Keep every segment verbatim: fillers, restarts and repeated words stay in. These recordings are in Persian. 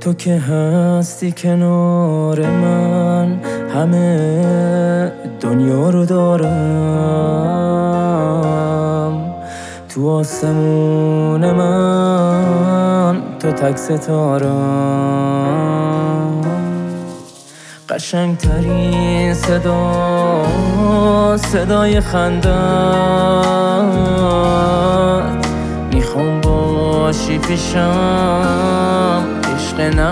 تو که هستی کنار من، همه دنیا رو دارم. تو آسمون من تو تک ستارم. قشنگترین صدا صدای خندت، میخوام باشی پیشم عشق نه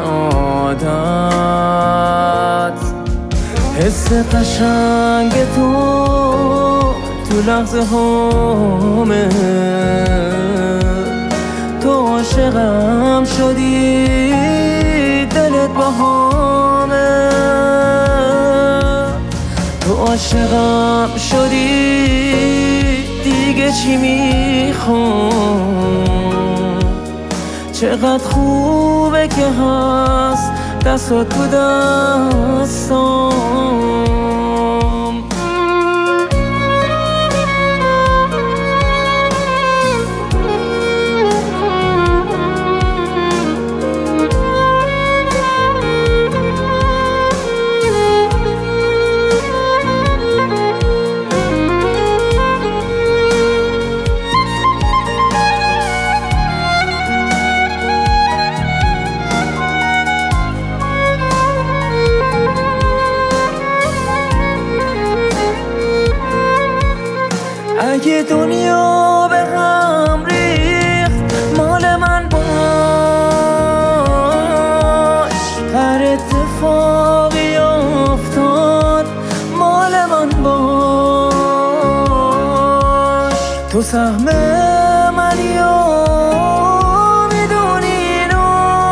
عادت. حس قشنگ تو تو لحظه هامه، تو عاشقم شدی دلت باهامه. تو عاشقم شدی دیگه چی میخوام؟ چقدر خوبه که هست دستات تو دستام. اگه دنیا به هم ریخت مال من باش، هر اتفاقی افتاد مال من باش. تو سهم منی و میدونی اینو،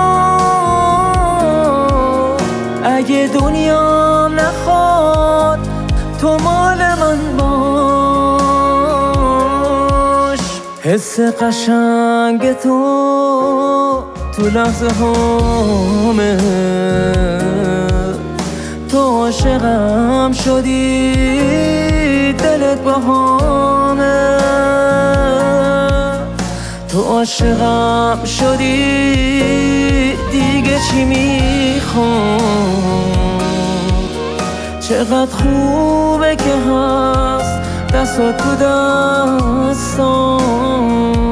اگه دنیام نخواد تو مال من باش. حس قشنگ تو تو لحظه هامه، تو عاشقم شدی دلت باهامه. تو عاشقم شدی دیگه چی میخوام؟ چقدر خوبه که هست دستات تو دستام.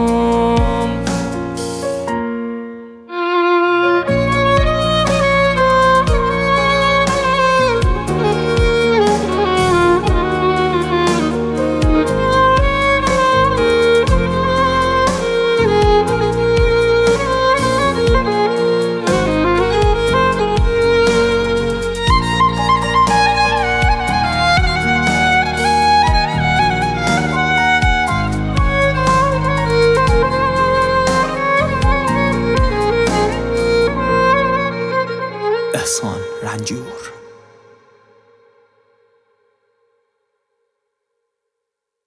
احسان رنجور.